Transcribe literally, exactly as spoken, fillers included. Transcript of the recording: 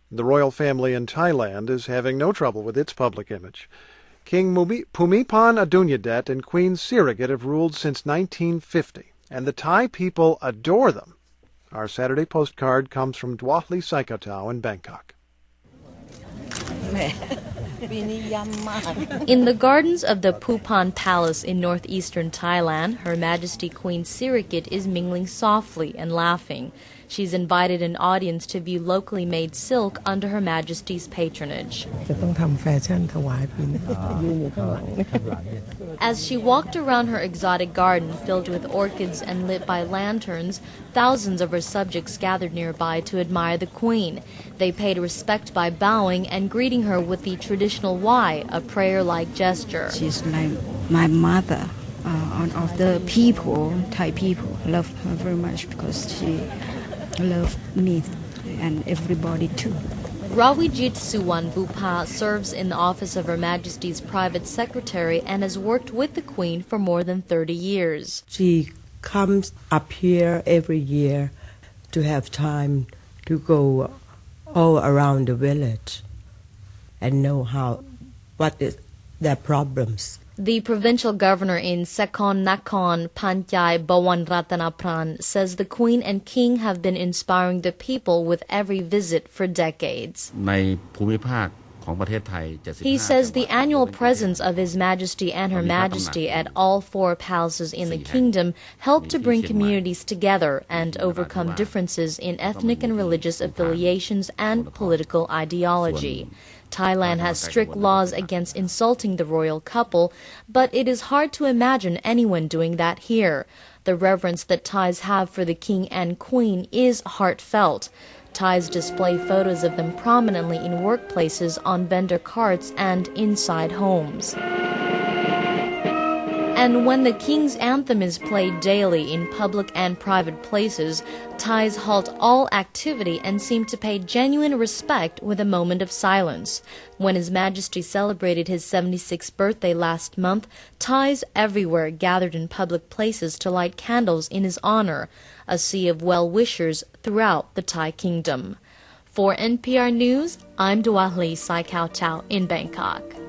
The royal family in Thailand is having no trouble with its public image. King Bhumibol Adulyadej and Queen Sirikit have ruled since nineteen fifty, and the Thai people adore them. Our Saturday postcard comes from Dwahli Saikatau in Bangkok. In the gardens of the Phupan Palace in northeastern Thailand, Her Majesty Queen Sirikit is mingling softly and laughing. She's invited an audience to view locally made silk under Her Majesty's patronage. As she walked around her exotic garden filled with orchids and lit by lanterns, thousands of her subjects gathered nearby to admire the Queen. They paid respect by bowing and greeting her with the traditional Y, a prayer-like gesture. She's like my mother. Uh, of the people, Thai people, love her very much because she loved me and everybody too. Rawijit Suwan Bupa serves in the office of Her Majesty's private secretary and has worked with the Queen for more than thirty years. She comes up here every year to have time to go all around the village and know how what is their problems. The provincial governor in Sekon Nakhon Panchai Bawan Ratanapran says the Queen and King have been inspiring the people with every visit for decades. He says the annual presence of His Majesty and Her Majesty at all four palaces in the kingdom helped to bring communities together and overcome differences in ethnic and religious affiliations and political ideology. Thailand has strict laws against insulting the royal couple, but it is hard to imagine anyone doing that here. The reverence that Thais have for the King and Queen is heartfelt. Thais display photos of them prominently in workplaces, on vendor carts, and inside homes. And when the King's anthem is played daily in public and private places, Thais halt all activity and seem to pay genuine respect with a moment of silence. When His Majesty celebrated his seventy-sixth birthday last month, Thais everywhere gathered in public places to light candles in his honor, a sea of well-wishers throughout the Thai kingdom. For N P R News, I'm Dwahli Saikatau in Bangkok.